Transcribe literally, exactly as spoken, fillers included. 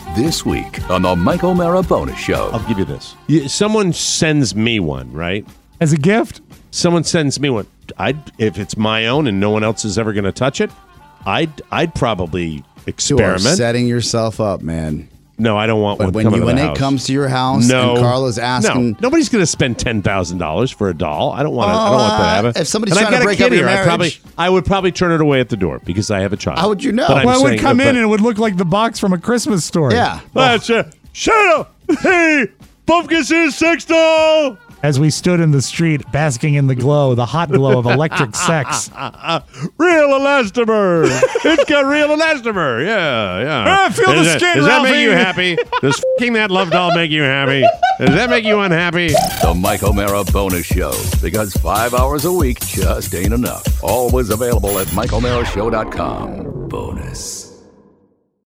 This week on the Mike O'Mara Bonus Show. I'll give you this. You, someone sends me one, right? As a gift? Someone sends me one. I'd, if it's my own and no one else is ever going to touch it, I'd I'd probably experiment. You are setting yourself up, man. No, I don't want but one when coming you, to the when house. it comes to your house no, and Carla's asking... No, nobody's going to spend ten thousand dollars for a doll. I don't want to. I don't want that to happen. If somebody's and trying to break up your marriage... I, probably, I would probably turn it away at the door because I have a child. How would you know? But well, it would saying, come but, in and it would look like the box from A Christmas Story. Yeah. That's it. Shut up. Hey, Pumpkin's his sex doll. As we stood in the street basking in the glow, the hot glow of electric sex. Real elastomer. It's got real elastomer. Yeah, yeah. I feel does the that, skin, Does that Ralphie. make you happy? Does f***ing that love doll make you happy? Does that make you unhappy? The Mike O'Mara Bonus Show. Because five hours a week just ain't enough. Always available at Mike O'Mara Show dot com. Bonus.